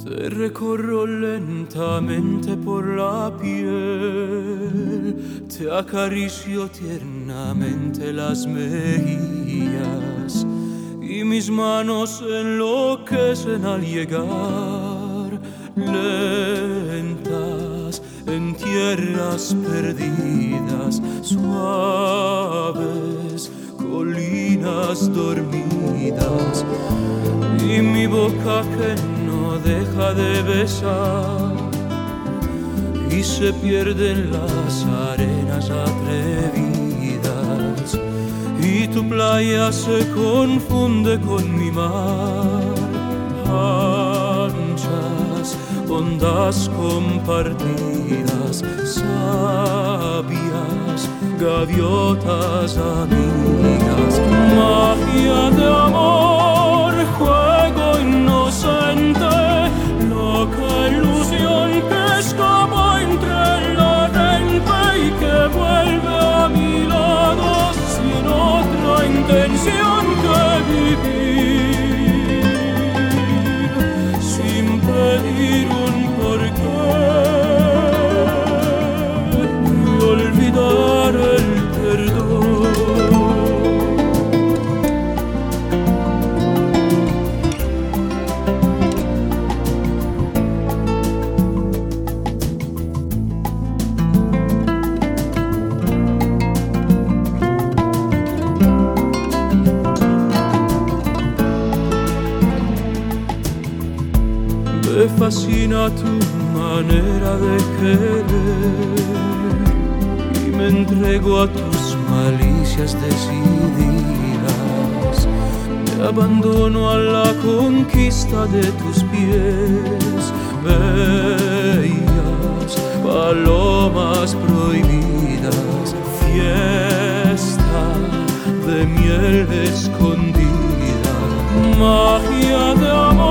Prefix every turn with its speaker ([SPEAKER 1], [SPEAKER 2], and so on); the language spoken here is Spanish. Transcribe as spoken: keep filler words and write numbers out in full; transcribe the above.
[SPEAKER 1] Te recorro lentamente por la piel, te acaricio tiernamente las mejillas y mis manos enloquecen al llegar, lentas en tierras perdidas, suaves colinas dormidas, y mi boca que no deja de besar y se pierde en las arenas atrevidas, y tu playa se confunde con mi mar, anchas ondas compartidas, sabias gaviotas amigas, magia de amor, juego inocente, loca ilusión que escapa entre la arena y que vuelve a mi lado sin otra intención que vivir, sin pedir un porqué, y olvidar el perdón. Me fascina tu manera de querer y me entrego a tus malicias decididas. Me abandono a la conquista de tus pies, bellas palomas prohibidas, fiesta de miel escondida, magia de amor.